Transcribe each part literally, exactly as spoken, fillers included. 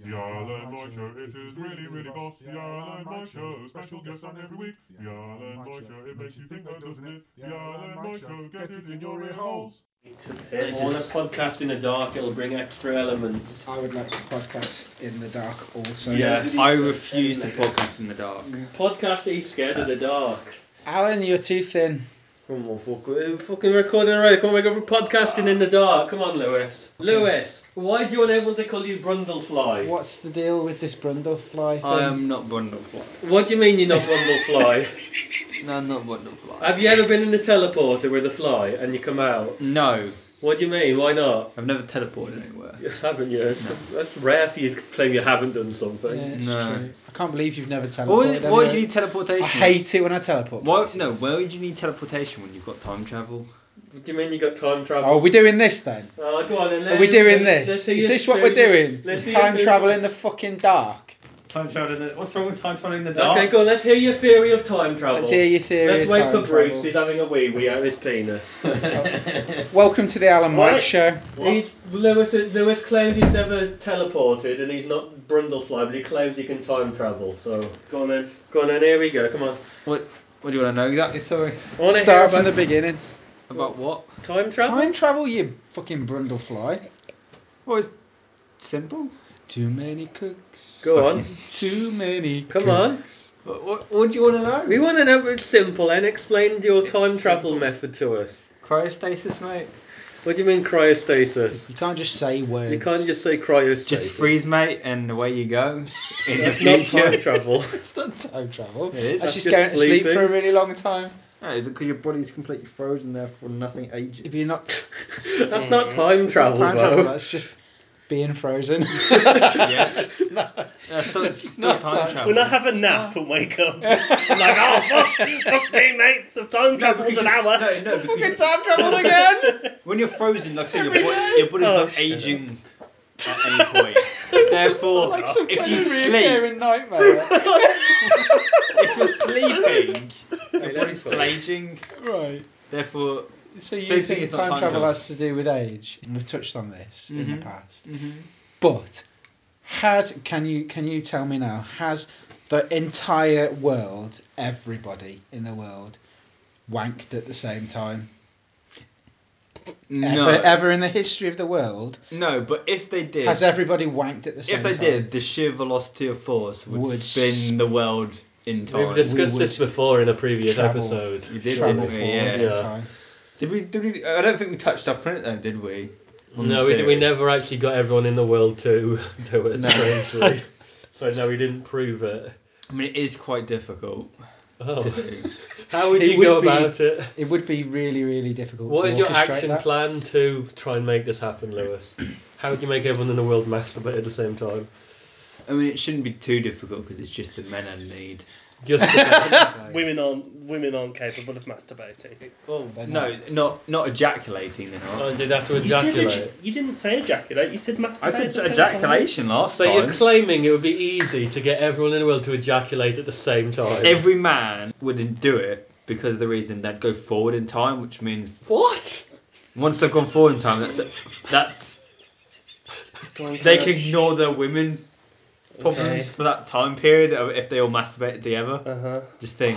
The Alan Moy Show, it is really, really boss. The Alan Moy Show, special guests on every week. The Alan Moy Show, it makes you think, though, doesn't it? The Alan Moy Show, get it in your ear holes. I want to podcast in the dark, it'll bring extra elements. I would like to podcast in the dark also. Yeah. I refuse to podcast in the dark. Podcast, he's scared of the dark. Alan, you're too thin. Come on, fuck, we're fucking recording already. Come on, we're podcasting in the dark. Come on, Lewis. Lewis, why do you want everyone to call you Brundlefly? What's the deal with this Brundlefly thing? I am not Brundlefly. What do you mean you're not Brundlefly? No, I'm not Brundlefly. Have you ever been in the teleporter with a fly and you come out? No, What do you mean? Why not? I've never teleported anywhere. You haven't, you? It's, that's rare for you to claim you haven't done something. Yeah, it's No. true. I can't believe you've never teleported. Why, why anywhere. would you need teleportation? I hate it when I teleport. Why, places. no, why would you need teleportation when you've got time travel? What do you mean you got time travel? Oh, are we doing this then? Oh, go on then. Are we doing Let's- this? let's hear Is your this what we're experience. doing? Let's hear Time your travel in the fucking dark. Time travel in the... What's wrong with time travel in the dark? Okay, go on, let's hear your theory of time travel. Let's hear your theory Let's of wait time for Bruce, travel. he's having a wee wee out of his penis. Welcome to the Alan Mike Right. Show. He's, Lewis, Lewis claims he's never teleported and he's not Brundlefly, but he claims he can time travel, so... Go on then. Go on then, here we go, come on. What, what do you want to know exactly, sorry? I want to hear Start from about the beginning. About what? time travel. Time travel, you fucking Brundlefly. Well, it's simple. Too many cooks. Go on. Too many Come cooks. on. What, what, what do you want to know? We want to know it's simple and explain your time It's travel simple. method to us. Cryostasis, mate. What do you mean cryostasis? You can't just say words. You can't just say cryostasis. Just freeze, mate, and away you go. In That's the not future. time travel. It's not time travel. It is. That's That's just just going to sleep sleeping. for a really long time. No, is it because your body's completely frozen, therefore nothing ages? If you're not That's not time it's travel, not time though. travel, that's just being frozen. Yeah. It's not. That's still, It's still not time time. travel. When I have a nap and wake up, I'm like, oh, fuck, fuck me, mates, I've time no, travelled because an you- hour. No, no, because Fucking you- time traveled again. when you're frozen, like I say, your, Every bo- day. your body's Oh, not shut aging at any point. Therefore, Like some if kind you of sleep, reoccurring nightmare. if you're sleeping, your body's still aging. Right. Therefore, So you Sleeping think is not time time travel travel. has to do with age? And we've touched on this in the Mhm. past. mm-hmm. But has can you can you tell me now, has the entire world, everybody in the world, wanked at the same time? no, Ever, ever in the history of the world, no. But if they did, has everybody wanked at the same if time? they did, the sheer velocity of force would, Would spin the world in time. We've discussed We this would before in a previous travel- episode. You did, travel didn't we? forward Yeah. in Yeah. time. Did we? Did we? I don't think we touched up on it though, did we? On No, the we, we theory. never actually got everyone in the world to do it, No. strangely. So no, we didn't prove it. I mean, it is quite difficult. Oh. to do. How would It you would go be- about it? It would be really, really difficult What to is your orchestrate action that. plan to try and make this happen, Lewis? How would you make everyone in the world masturbate at the same time? I mean, it shouldn't be too difficult because it's just the men I need. Just the Women aren't women aren't capable of masturbating. Well, They're no, not not ejaculating. They're Oh, not. did have to You, said ejaculate? ejac- you didn't say ejaculate, you said masturbate. I said at the same ejaculation last So time. you're claiming it would be easy to get everyone in the world to ejaculate at the same time? Every man wouldn't do it because of the reason they'd go forward in time, which means What? once they've gone forward in time, that's that's time. they can ignore their women problems Okay. for that time period of if they all masturbated together. Uh huh. Just think.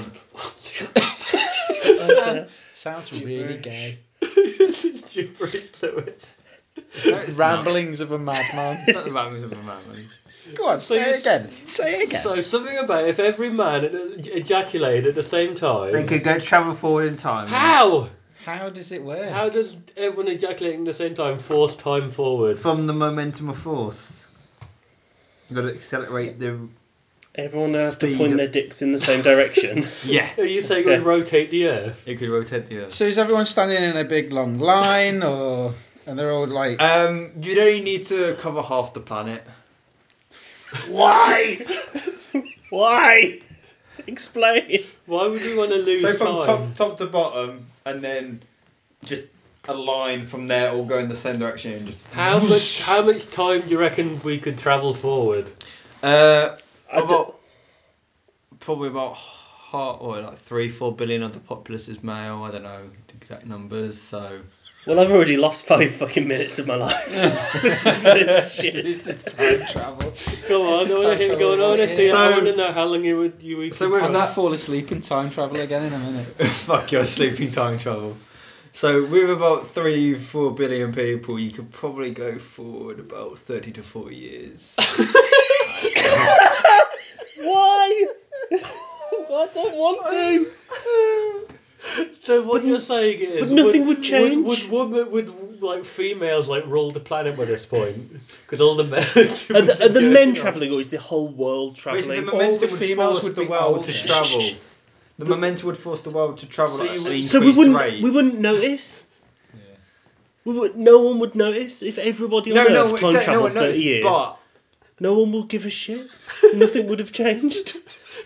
Sounds, sounds really gay. Gibberish, Lewis. No, it's Ramblings of a madman. It's not the ramblings of a man. man. Go on, So say you- it again. Say it again. So something about if every man ej- ejaculated at the same time. They could go travel forward in time. How? How does it work? How does everyone ejaculating at the same time force time forward? From the momentum of force. You've got to accelerate the. Everyone have to Speed. point their dicks in the same direction. Yeah. Are you saying Okay. it would rotate the earth? It could rotate the earth. So is everyone standing in a big long line, or and they're all like? Um, you'd only need to cover half the planet. Why? Why? Explain. Why would we want to lose So from time? top top to bottom, and then just a line from there, all go in the same direction, and just. How much? How much time do you reckon we could travel forward? Uh, I about probably about half, or like three, four billion of the populace is male. I don't know the exact numbers. So Well, I've already lost five fucking minutes of my life. Listening to this shit. This is time travel. want to time hear? Go on. I travel want to is. see. I So- want to know how long you would you would. So keep with I'm track. gonna fall asleep in time travel again in a minute. Fuck your sleeping time travel. So with about three, four billion people, you could probably go forward about thirty to forty years. Why? I don't want to. So what But you're n- saying is, but nothing would change. Would, would, would, would like females like rule the planet by this point? Because all the men Are the, are the men travelling, or is the whole world Basically, travelling? the All momentum the would females force would the be world older. to travel. The momentum would force the world to travel So at you an would- increased So we wouldn't. rate. We wouldn't notice. Yeah. We would. No one would notice if everybody on no, Earth no, time exactly, no travelled one knows, thirty years. but No one will give a shit. Nothing would have changed.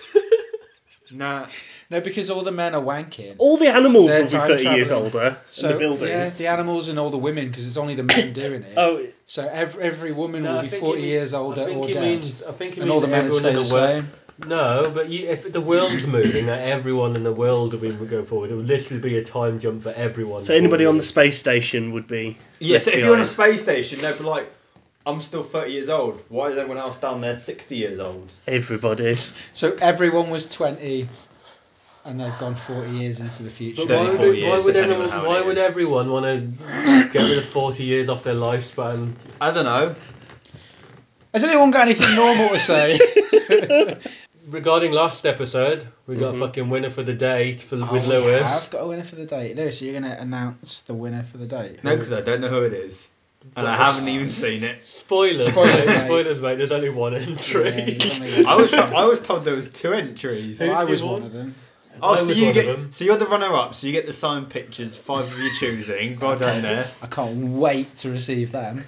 nah. No, because all the men are wanking. All the animals They're will be time thirty years travelling. older. So in the buildings. yeah, it's the animals and all the women because it's only the men doing it. Oh, So every every woman No, will I be think forty he mean- years I older think or he dead, means- I think he and all means the men would everyone stay in the the world. same. No, but you, if the world's moving, that everyone in the world we would go forward. It would literally be a time jump for everyone. so anybody on the forward. space station would be. Yeah, left so if you're on a behind. space station, they'd be like, I'm still thirty years old. Why is everyone else down there sixty years old? Everybody. So everyone was twenty, and they've gone forty years into the future. But why thirty-four would, it- years, why would depending on anyone? how Why it would is. everyone want to get rid of forty years off their lifespan? I don't know. Has anyone got anything normal to say? Regarding last episode, we got Mhm. a fucking winner for the day for, Oh, with we Lewis. have got a winner for the date. Lewis, so you're going to announce the winner for the date? No, because I don't know who it is. And I Well, haven't even seen it. Spoilers, Spoilers, mate. mate. Spoilers, mate. There's only one Yeah, entry. there's only one. I was to- I was told there was two entries. Well, I Who was did one one? of them. Oh, I so was you one get of them. so you're the runner-up. So you get the signed pictures, five of you choosing. Well done there. I can't wait to receive them.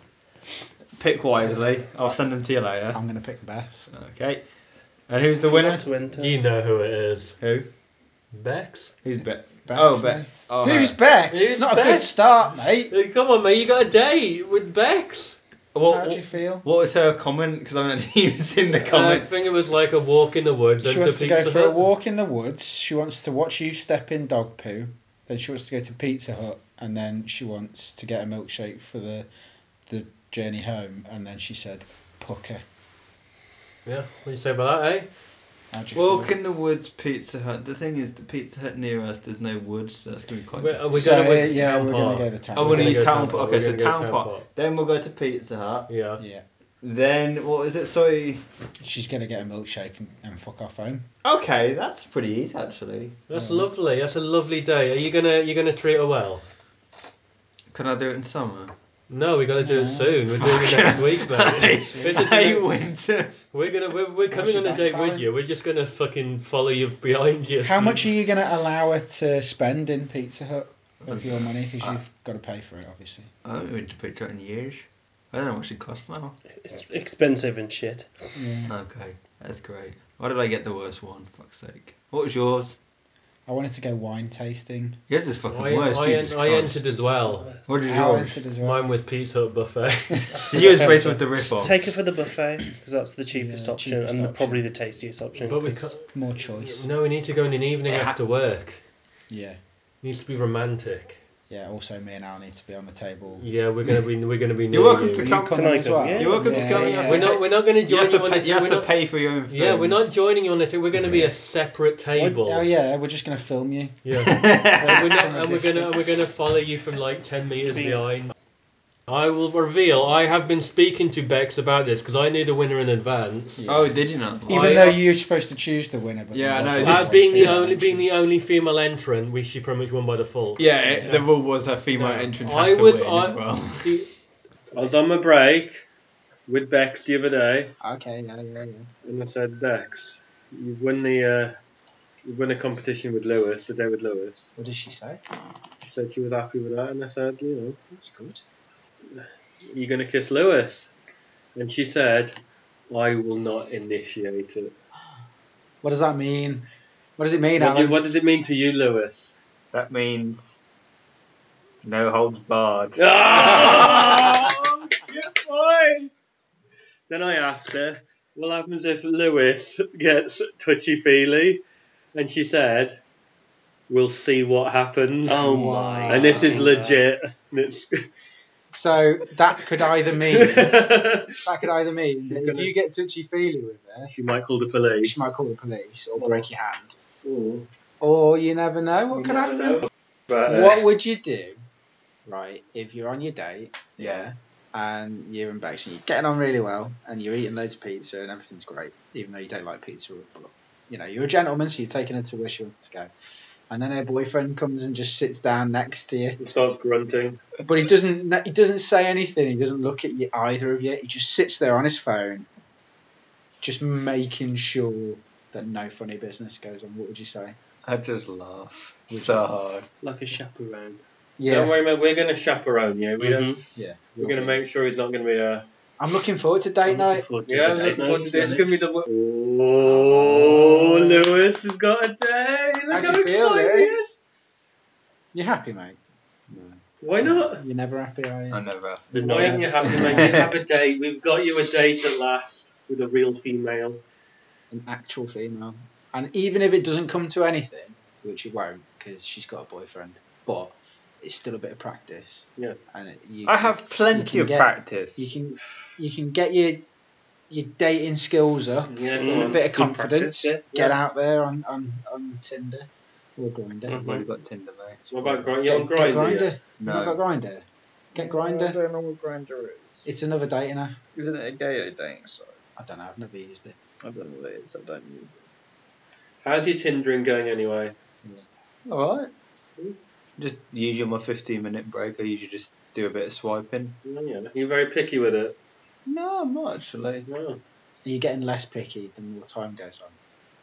Pick wisely. I'll send them to you later. I'm going to pick the best. Okay. And who's the winner? To enter. You know who it is. Who? Bex. Who's It's Bet? Bex, Oh, mate. Bet. Oh, Who's her. Bex? Who's It's not a good Bex? start, mate. Hey, come on, mate. You got a date with Bex. What, How do you feel? what was her comment? Because I haven't even seen the I comment. think it was like a walk in the woods. She and wants to go Pizza for a Hut. walk in the woods. She wants to watch you step in dog poo. Then she wants to go to Pizza Hut, and then she wants to get a milkshake for the the journey home. And then she said, "Pucker." Yeah, what do you say about that, eh? How do you Walk feel? in the woods, Pizza Hut. The thing is, the Pizza Hut near us, there's no woods, so that's going to be quite We're, difficult. are we So, going with yeah, Town we're Park? going to go the town. Oh, we're We're going to gonna use go Town Town Park. Park. Okay, We're so gonna go Town Town Park. Park. Then we'll go to Pizza Hut. Yeah. Yeah, Then, what is it? Sorry. she's going to get a milkshake and, and fuck off home. Okay, that's pretty easy, actually. That's Yeah. lovely. That's a lovely day. Are you gonna you gonna treat her well? Can I do it in summer? No, we got to do it No. soon. We're doing it next week, mate. This is the I next- winter. We're gonna we're, we're coming your on a bank date with you. We're balance? just gonna fucking follow you behind you. How much are you going to allow her to spend in Pizza Hut of your money? Because Uh, you've got to pay for it, obviously. I haven't been to Pizza Hut in years. I don't know what she costs now. It's expensive and shit. Yeah. Okay, that's great. Why did I get the worst one? Fuck's sake. What was yours? I wanted to go wine tasting. Yours is fucking I, worse. I, Jesus en- I Christ. entered as well. What did I yours? entered as well. Mine was Pizza Hut buffet. Yours based with the rip off. Take her for the buffet because that's the cheapest Yeah, option cheapest and the, option. probably the tastiest option. But we 'cause- can't, More choice. no, we need to go in an evening Yeah. after work. Yeah. It needs to be romantic. Yeah, also me and Al need to be on the table. Yeah, we're gonna be we're gonna be near You're welcome you. to Are come- you coming Can I as go? well? Yeah. You're welcome to yeah, come, Yeah, yeah. We're not we're not gonna You join have you, to on pay. the You have we're to not- pay for your own food. Yeah, we're not joining you on it. We're going to be a separate table. Oh yeah, we're just gonna film you. Yeah. and we're, not, From a and we're gonna distance. we're gonna follow you from like ten meters Being- behind. I will reveal. I have been speaking to Bex about this because I knew the winner in advance. Yeah. Oh, did you know? Even I- though you're supposed to choose the winner, but Yeah, I there know, was this- one As being the female only being entry. the only female entrant, we she pretty much won by default. Yeah, it, Yeah. the rule was a female No, entrant I had to was- win I- as well. The- I was on my break with Bex the other day, Okay, yeah, yeah, yeah. and I said, Bex, you've won the uh, you've won a competition with Lewis, the day with Lewis. What did she say? She said she was happy with that, and I said, you know, That's good. you're gonna kiss Lewis, and she said, I will not initiate it. What does that mean? What does it mean, What, do, Alan? what does it mean to you, Lewis? That means no holds barred. Oh, good boy. Then I asked her, what happens if Lewis gets touchy-feely? And she said, we'll see what happens. Oh Wow. my. And this is God. legit. It's, So that could either mean that could either mean that She's if gonna- you get touchy feely with her, She might call the police. she might call the police or Or- break your hand, Ooh, or you never know what you could never happen. know. But, uh, What would you do, right, if you're on your date, Yeah. and you're in Bex and you're getting on really well, and you're eating loads of pizza and everything's great, even though you don't like pizza, but you know you're a gentleman, so you're taking her to where she wants to go, and then her boyfriend comes and just sits down next to you, and starts grunting. but he doesn't he doesn't say anything, he doesn't look at you either of you, he just sits there on his phone, just making sure that no funny business goes on. What would you say? I just laugh Would so hard. Like a chaperone. Yeah, Don't worry, mate. We're going to chaperone you. We don't. Mhm. yeah. We're will going to be. make sure he's not going to be a. I'm looking forward to date I'm night. looking forward to Yeah, the I'm date looking forward night, to to be this. It's going to be honest. the. Oh, Lewis has got a date. Look How'd how you feel, excited he Liz? is. You happy, mate? Why not? You're never happy, are you? I never. The Why aren't night. you happy, mate? You have a date. We've got you a date at last with a real female. An actual female. And even if it doesn't come to anything, which it won't, because she's got a boyfriend, but it's still a bit of practice. Yeah. And it, you, I have plenty can of get- practice. You can you can get your your dating skills up, Yeah, Mm. go and a on. bit of Good confidence. practice, yeah. Get Yeah. out there on, on, on Tinder or Grindr. Mhm. I've already got Tinder, mate. What about Grindr? Get, You're on get Grindr. Grindr. Yeah? You not got No. Grindr. Get Grindr. don't know what Grindr is. It's another dating app. Isn't it a gay dating site? I don't know. I've never used it. I don't know what it is. I don't use it. How's your Tindering going anyway? Alright. Mm. Just usually on my fifteen minute break, I usually just do a bit of swiping. Oh, yeah. You're very picky with it. No, I'm not actually. No. Are you getting less picky the more time goes on?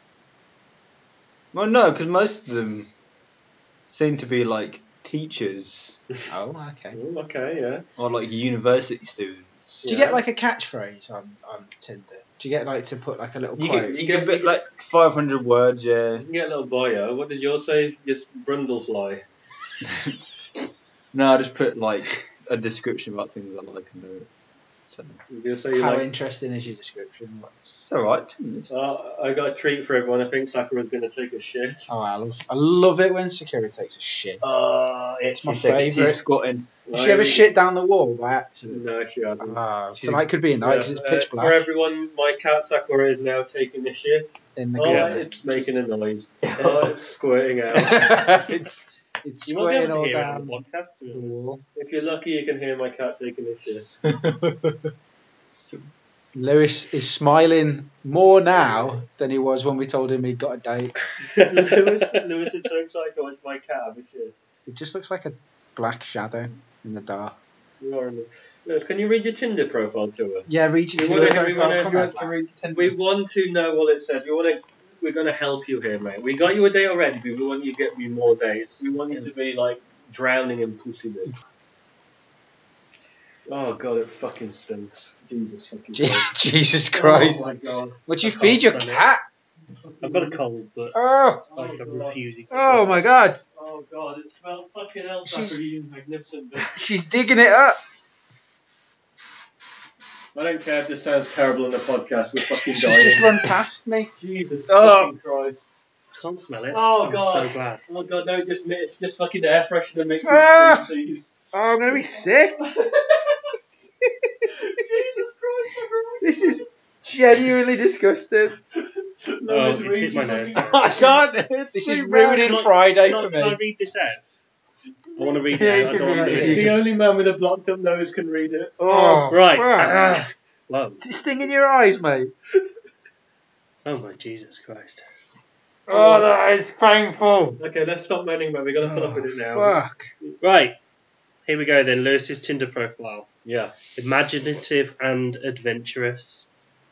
Well, no, because most of them seem to be like teachers Oh, okay. Oh, okay, yeah. or like university students. Do you Yeah. get like a catchphrase on, on Tinder? Do you get like to put like a little You quote? can, you You can get- put you get- like five hundred words, yeah. You can get a little bio. What does yours say? Just Brundlefly. No, I just put like a description about things I like and do it. So You say you How like. interesting is your description? What's... it's alright. It's- Uh, I got a treat for everyone. I think Sakura's going to take a shit. Oh, I love, I love it when Sakura takes a shit. Oh, It's my she's taking- favourite. She's squatting. Has she ever shit down the wall by accident? No, she hasn't. Ah, She's- tonight could be a night because Yeah, it's pitch uh, black For everyone, my cat Sakura is now taking a shit. in the Oh, corner. it's making a noise. Oh, it's squirting out. it's it's You won't be squirting able to all hear it down on the podcast. to be the honest. wall. If you're lucky, you can hear my cat taking a shit. Lewis is smiling more now than he was when we told him he'd got a date. Lewis, Lewis is so excited to watch my cat have a shit. It just looks like a black shadow in the dark. You are in the... Lewis, can you read your Tinder profile to us? Yeah, read your We Tinder wanna- we profile. wanna- Come you on, have to man. read the We want to know what it says. We want to. We're going to help you here, mate. We got you a date already, but we want you to get me more dates. We want you to be like drowning in pussy bit. Oh god, it fucking stinks. Jesus fucking Je- Christ. Jesus Christ. Oh my god. Would you I feed can't your stand it. cat? I've got a cold, but Oh, like I'm god. refusing. to oh go. my God. Oh god, it smells fucking hell. She's- Sakura, you magnificent bitch. She's digging it up. I don't care if this sounds terrible in the podcast. We're fucking She's dying. just run past me. Jesus Oh. fucking Christ. Can't smell it. Oh, I'm God. so glad. Oh god, no, just it's just fucking air freshener makes me Ah. sneeze. Oh, I'm going to be sick. Jesus Christ, Sakura. This is genuinely disgusting. Oh, it's hit my nose now. I can't. It's This so is bad. ruining Can I- Friday Can I, for can I me. read this out? I want to read Yeah, it you out. I can don't want read it. Lewis It's to- the only man with a blocked up nose can read it. Oh, Right. fuck. Whoa. Is it stinging your eyes, mate? Oh my Jesus Christ. Oh, that is painful. Okay, let's stop moaning, man. We gotta put up with it now. Fuck. Right. Here we go then. Lewis's Tinder profile. Yeah. Imaginative and adventurous.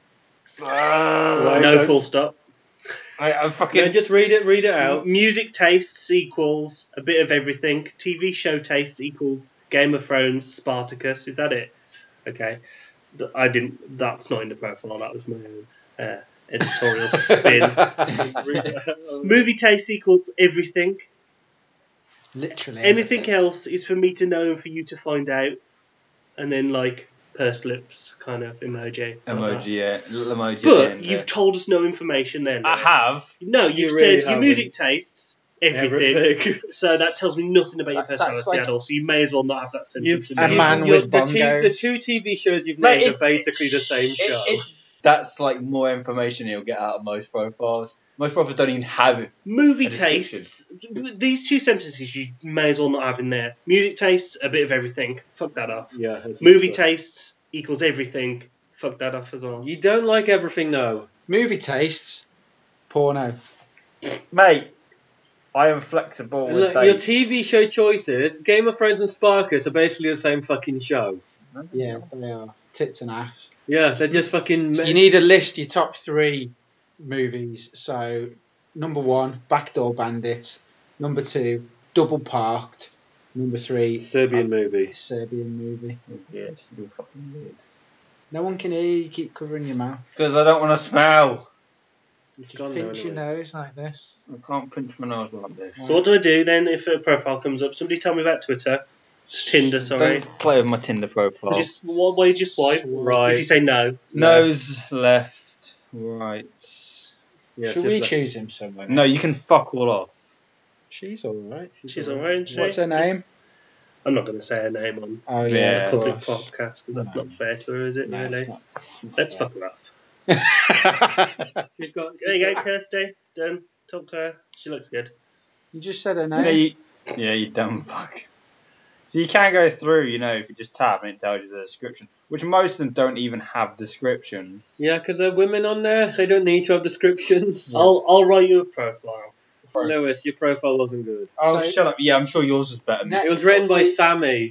Uh, No full stop. I, I'm fucking. No, just read it. Read it out. Music tastes equals a bit of everything. T V show tastes equals Game of Thrones, Spartacus. Is that it? Okay. Th- I didn't. That's not in the profile. That was my own uh, editorial spin. Read it out. Movie taste equals everything. Literally. Anything everything. else is for me to know and for you to find out. And then like pursed lips kind of emoji. Emoji, yeah. Little emoji. at the But end you've there. told us no information then. I Lewis. have. No, You you've really said your haven't. music tastes everything. Everything. So that tells me nothing about your That- that's personality like- at all. So you may as well not have that You've, sentence in A there. man you're- with the two, the bongos. two T V shows you've Mate, named are it's- basically the same It, show. it's, that's like more information you'll get out of most profiles. Most profiles don't even have it. Movie A description. tastes. These two sentences you may as well not have in there. Music tastes, a bit of everything. Fuck that off. Yeah. it's Movie not- tastes equals everything. Fuck that off as well. You don't like everything, though. Movie tastes, porno. Mate, I am flexible And with look, your dates. T V show choices, Game of Thrones and Sparkus are basically the same fucking show. Yeah, they are tits and ass. Yeah, they're just fucking. So you need to list your top three movies. So number one, Backdoor Bandits. Number two, Double Parked. Number three, Serbian movie. Serbian movie. You're weird. You're fucking weird. No one can hear you. You keep covering your mouth. Because I don't want to smell. It's Just gone now pinch your anyway. nose like this. I can't pinch my nose like this. So what do I do then if a profile comes up? Somebody tell me about Twitter. Tinder, sorry. Don't play with my Tinder profile. Just what way do you swipe? Right. If you say no. Nose, left, right. Yeah, Should just we like- choose him somewhere? No, you can fuck all off. She's all right. She's alright, isn't she? What's her name? I'm not going to say her name on Oh Yeah, yeah, a of public course. podcast because that's No. not fair to her, is it? No, really? it's not, it's not Let's fair. fuck her off. She's got. There you go, Kirsty. Done. Talk to her. She looks good. You just said her Yeah, name. you, yeah, you dumb fuck. So you can go through, you know, if you just tap and it tells you the description, which most of them don't even have descriptions. Yeah, because there are women on there. They don't need to have descriptions. I'll I'll write you a profile. Lewis, your profile wasn't good. Oh, So- shut up. Yeah, I'm sure yours was better. Next- It was written by Sammy.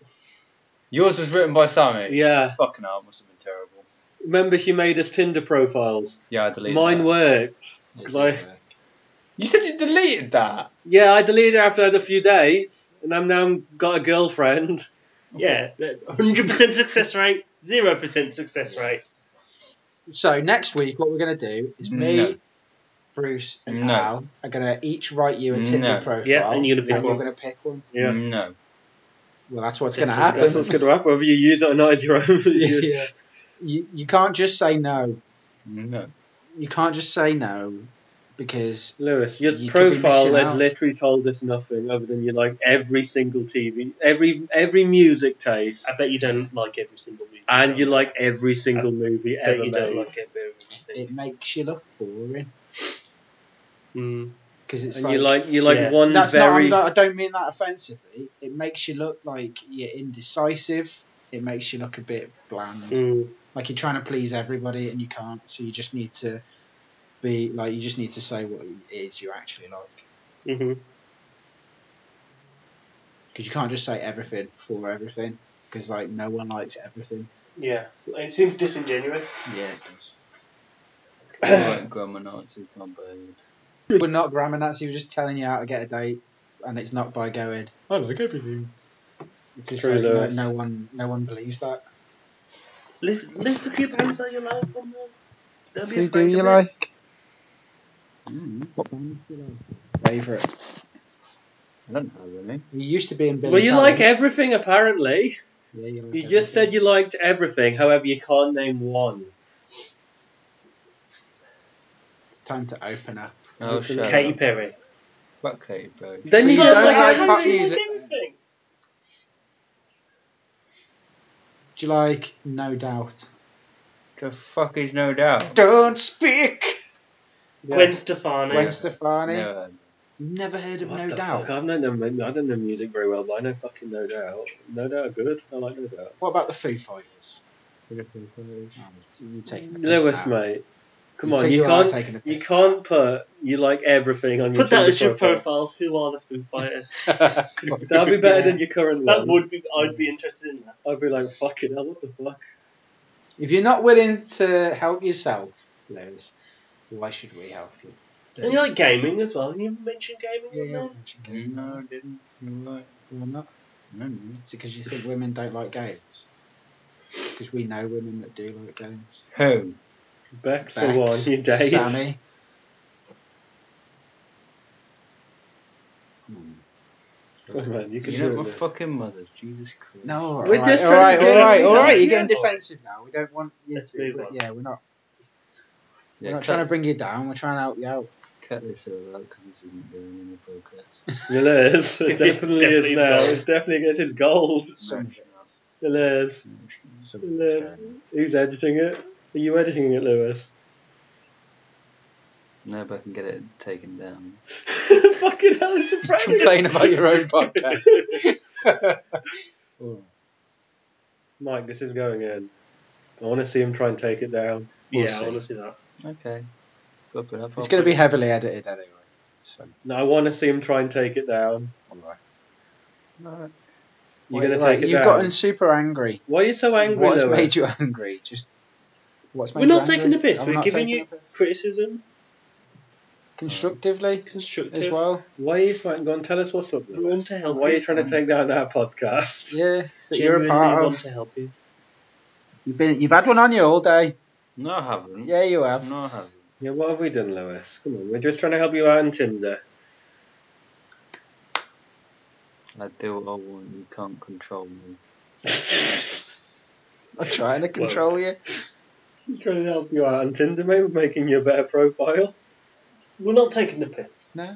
Yours was written by Sammy? Yeah. Fucking hell, it must have been terrible. Remember, she made us Tinder profiles. Yeah, I deleted Mine that. worked. It 'Cause did I- work. You said you deleted that? Yeah, I deleted her after I had a few dates, and I'm now got a girlfriend. Yeah, one hundred percent success rate, zero percent success rate. So next week, what we're gonna do is me, No. Bruce, and No. Al are gonna each write you a Tinder No. profile. Yeah, and you're gonna pick and you're one. gonna pick one. Yeah. No. Well, that's what's That's gonna definitely- That's happen. what's going to happen, whether you use it or not is your own. yeah. You you can't just say no. No. You can't just say no because Lewis, your You could be profile missing has out. literally told us nothing other than you like every single T V, every every music taste, I bet you don't like every single movie. and you so like every single movie I bet ever you don't made. like everything. it makes you look boring. Mm. Because it's And like, you like you like yeah. one that's very. not. I'm not. I don't mean that offensively. It makes you look like you're indecisive. It makes you look a bit bland. Mm. Like you're trying to please everybody and you can't. So you just need to be like. You just need to say what it is you actually like. hmm Because you can't just say everything for everything. Because like no one likes everything. Yeah, it seems disingenuous. Yeah, it does. Like grammar Nazi, can't bear We're not grammar Nazi. We're just telling you how to get a date, and it's not by going. I like everything. Because True, like, no, Lewis. no one, no one believes that. List, list a few bands that you like on there. Don't be Who do afraid you of it. like? What band do you like? Favorite. I don't have any. You used to be in Billy Well, you Talent. like everything apparently. Yeah, you like You just said everything. you liked everything. However, you can't name one. It's time to open up. Oh, shut Katy up. Perry. Fuck Katy Perry. Then So you you don't don't like like everything. pop How do you music? like everything? Do you like No Doubt? The fuck is No Doubt? Don't speak. Yeah. Gwen Stefani. Gwen Stefani. Never heard of You've never heard of What No the Doubt? fuck? I don't know. I don't know music very well, but I know fucking No Doubt. No Doubt are good. I like No Doubt. What about the Foo Fighters? it. Oh, you're taking the piss Lewis, now. mate. Come You on, take- you you are can't. taking the You piss can't put you like everything on your Put that Tinder as your profile. profile. Who are the Foo Fighters? That'd be better Yeah. than your current That one. would be. I'd be interested in that. I'd be like, fucking hell, what the fuck? If you're not willing to help yourself, Lewis, why should we help you? And you like gaming as well. You mentioned gaming. Yeah, on yeah. there? mention gaming. No, I didn't. You're right. Why not? No, no. Is it because you think women don't like games? Because we know women that do like games. Who? Bex, for Bex, one, you date. Sammy. Come on. Oh, man, you can You're do not it. my fucking mother. Jesus Christ. No, all We're right, just all trying right, to all get right, you all out. right. You're Yeah. getting defensive now. We don't want you Let's to. move on. Yeah, we're not. Yeah, We're not cut- trying to bring you down. We're trying to help you out. cut this all out because this isn't going in the podcast. It is. It It's definitely definitely is now. gold. It's definitely gets its gold. Some of No, it is. It is. Some It of it's is. going on. Who's editing it? Are you editing it, Lewis? no, but I can get it taken down. Fucking hell, it's a prank. Complain about your own podcast. Oh, Mike, this is going in. I want to see him try and take it down. We'll yeah, see. I want to see that. Okay. Go put up. it's going to be heavily edited anyway. So, No, I want to see him try and take it down. all right. No. You're Wait, going to right, take it You've down. gotten super angry. Why are you so angry, What has Lewis? made you angry? Just what's made We're you not angry? taking the piss. I'm We're not giving taking you the piss. criticism, Constructively constructive. as well. Why are you so angry? Go and tell us what's up, We Lewis. want to help Why are you. you trying to take down our podcast? Yeah, that you're a Genuinely part want of. to help you. You've been, you've had one on you all day. No, I haven't. Yeah, you have. No, I haven't. Yeah, what have we done, Lewis? Come on, we're just trying to help you out on Tinder. I do what I want. You can't control me. I'm trying to control you. Just trying to help you out on Tinder, mate. We're making you a better profile. We're not taking the piss. No,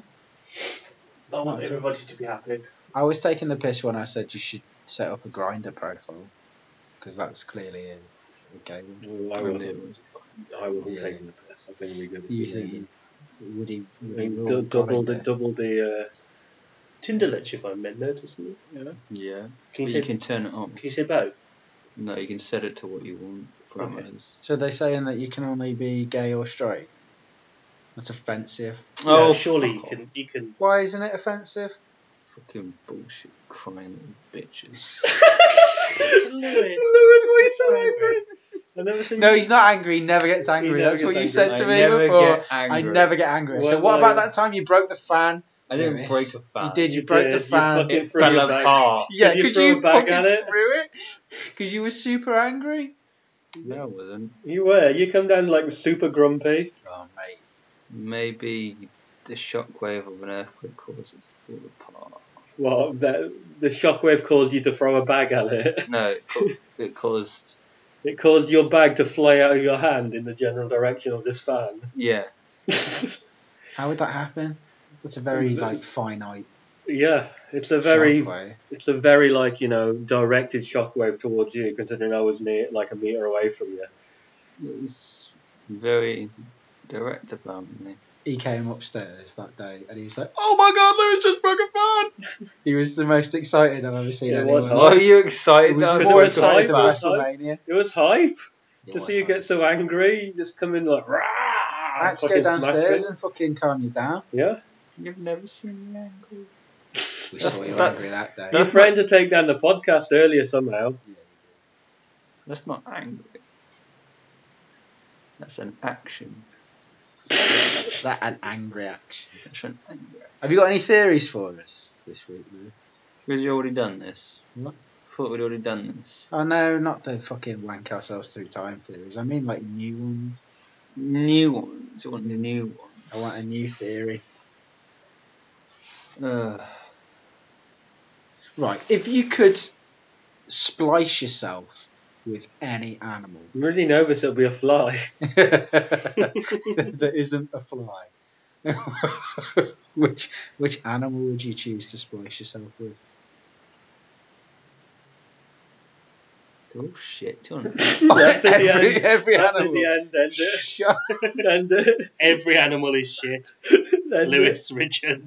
I want That's everybody to be happy. I was taking the piss when I said you should set up a grinder profile because that's clearly a, a gay one. Well, I And wasn't. it was fine. I wasn't Yeah. taking the piss. I think it'd be good if You you think did. would he? Would he And rule du- double the grinder? double the. Uh, Tinder lets you find men though, doesn't it? yeah. Yeah. Can you But say you can turn it on. Can you say both? No, you can set it to what you want from Okay. us. So they're saying that you can only be gay or straight. That's offensive. no, Oh, surely you fuck can. off. You can. Why isn't it offensive? Fucking bullshit, crying little bitches. Lewis, Lewis, why are you so so angry? I never seen No, you- he's not angry. He never gets angry. never That's gets what you angry. said to I me never before. get I angry. never get angry. So Well, what well, about that time you broke the fan? I didn't Lewis? break a fan. You did. You, You broke did, the you fan. fucking It threw fell your bag. apart. Yeah, Did you because throw you, a bag fucking at it? threw it. Because you were super angry. No, I wasn't. You were. You come down like super grumpy. Oh mate. Maybe the shockwave of an earthquake caused it to fall apart. Well, that, the shockwave caused you to throw a bag at it. No, it, co- it caused. It caused your bag to fly out of your hand in the general direction of this fan. Yeah. How would that happen? That's a very like finite Yeah, it's a very, shockwave. it's a very like you know directed shockwave towards you, considering I was near like a meter away from you. It was very direct about me. He came upstairs that day and he was like, "Oh my god, Lewis just broke a fan!" He was the most excited I've ever seen It anyone. was Why are you It excited? was that I more broke a excited than hype, fan? it was hype. WrestleMania. It was hype It to was see you hype. get so angry. You just come in like, rah, I had to go fucking downstairs smashing. and fucking calm you down. Yeah, You've never seen me angry. We That's- saw you that- angry that day. you That's threatened to take down the podcast earlier somehow. Yeah, you That's not angry. That's an action. did. That an angry action. That's an angry action. Have you got any theories for us this week, Lou? Because you already done this. What? I thought we'd already done this. Oh no, not the fucking wank ourselves through time theories. I mean like new ones. New ones. You want new ones. I want a new theory. Uh, Right, if you could splice yourself with any animal I'm really nervous it'll be a fly. that isn't a fly, which which animal would you choose to splice yourself with? oh shit. Do you want That's at the every end. every That's animal. at the end. End it. Shut End it. Every animal is shit. End it. Lewis Richards.